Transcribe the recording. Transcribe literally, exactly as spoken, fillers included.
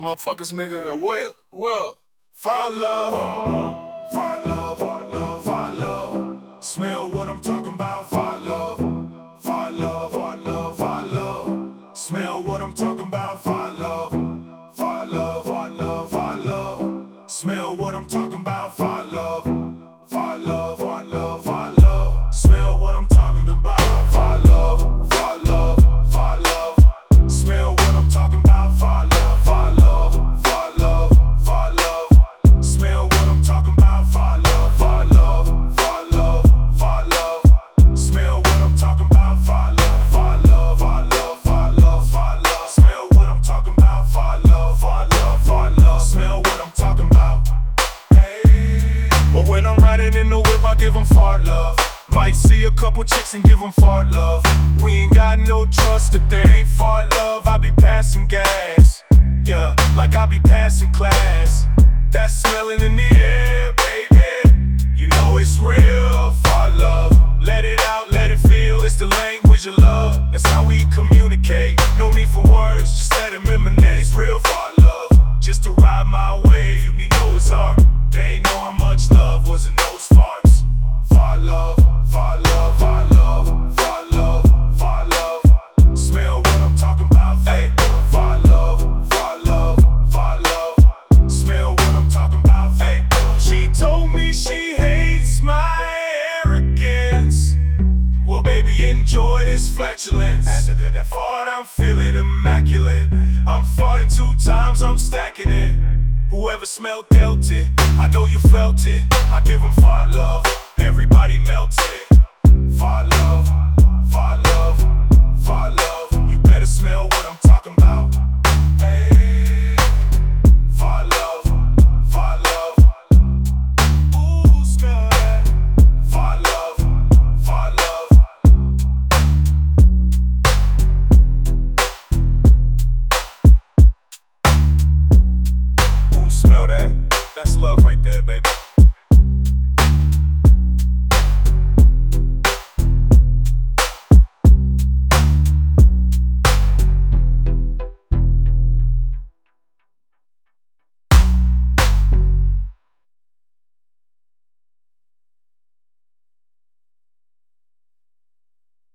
Motherfuckers, nigga, well, well, fall love, fall love, fall love, fall love. Smell what I'm talking about, fall love, fall love, fall love, fall love. Smell what I'm talking about, fall love, fall love, fall love, fall love. Smell what I'm talking about, fall love, fall love, fall love, fall love. Smell what I'm talking about, fall love, fall love, fall love. Smell what I'm talking about, fall love, fall love. Fall love, fall love. Smell what I'm talking about, fall love, fall love, fall love, fall love. Smell what I'm talking about, fall love, fall love, fall love, fall love, fall love. Smell what I'm talking about, fall love, fall love, fall love. Smell what I'm talking about. Hey. But when I'm riding in the whip, I give them fart love. Might see a couple chicks and give them fart love. We ain't got no trust if they ain't fart love. I be passing gas. Yeah, like I be passing class. That smelling in the air, baby. You know it's real, fart love. Let it out, let it feel. It's the language of love. That's how we communicate. No need for words, just let it emanate. It's real fart love. Just to ride my wave, you know it's hard. They ain't know how much love was in those farts. Fart love, fart love, fart love, fart love, fart love. Smell what I'm talking about, hey. Fart love, fart love, fart love. Smell what I'm talking about, hey. She told me she hates my arrogance. Well, baby, enjoy this flatulence. After that fart, I'm feeling immaculate. I'm farting two times, I'm stacking it. Whoever smelled dealt it, I know you felt it. I give them fart love, everybody melts it. Fart love, fart love, fart love. You better smell what